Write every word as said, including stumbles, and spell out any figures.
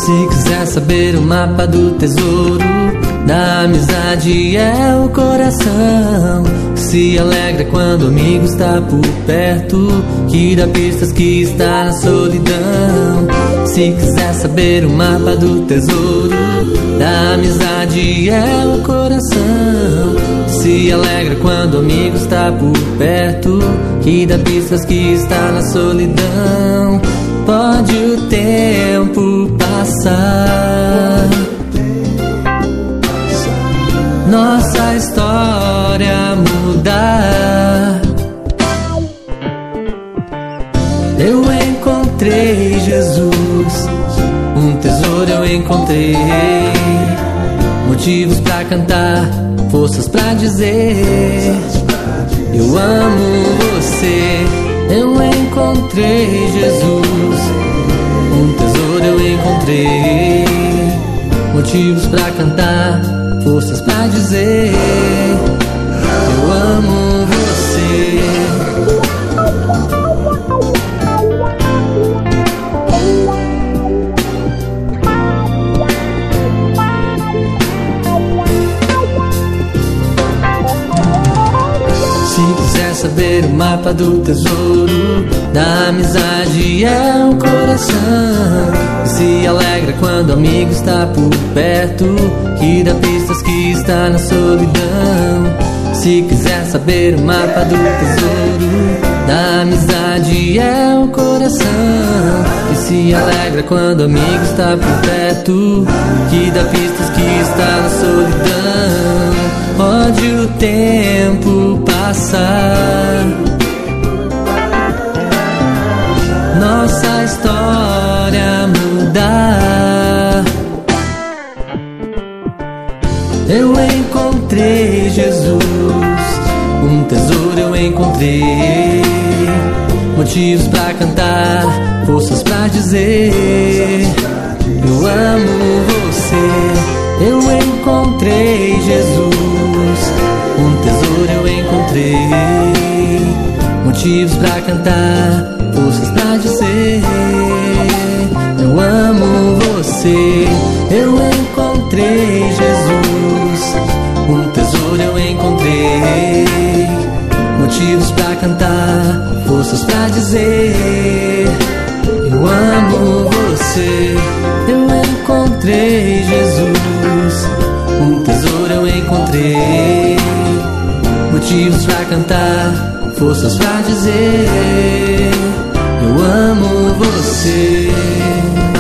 Se quiser saber o mapa do tesouro, da amizade é o coração. Se alegra quando o amigo está por perto, que dá pistas que está na solidão. Se quiser saber o mapa do tesouro, da amizade é o coração. Se alegra quando o amigo está por perto, que dá pistas que está na solidão. Pode o tempo passar, nossa história mudar. Eu encontrei Jesus, um tesouro eu encontrei, motivos pra cantar, forças pra dizer eu amo você. Eu encontrei Jesus, um tesouro eu encontrei, motivos pra cantar, forças pra dizer eu amo você. Se quiser saber o mapa do tesouro, da amizade é o coração. Se alegra quando o amigo está por perto, que dá pistas que está na solidão. Se quiser saber o mapa do tesouro, da amizade é o coração. E se alegra quando o amigo está por perto, que dá pistas que está na solidão. Pode o tempo passar, nossa história mudar. Eu encontrei Jesus, um tesouro eu encontrei, motivos pra cantar, forças pra dizer eu amo você. Eu encontrei Jesus, um tesouro eu encontrei, motivos pra cantar, forças pra dizer eu amo você. Eu encontrei Jesus, um tesouro eu encontrei, motivos pra cantar, forças pra dizer eu amo você. Eu encontrei Jesus, um tesouro eu encontrei, motivos pra cantar, forças pra dizer eu amo você.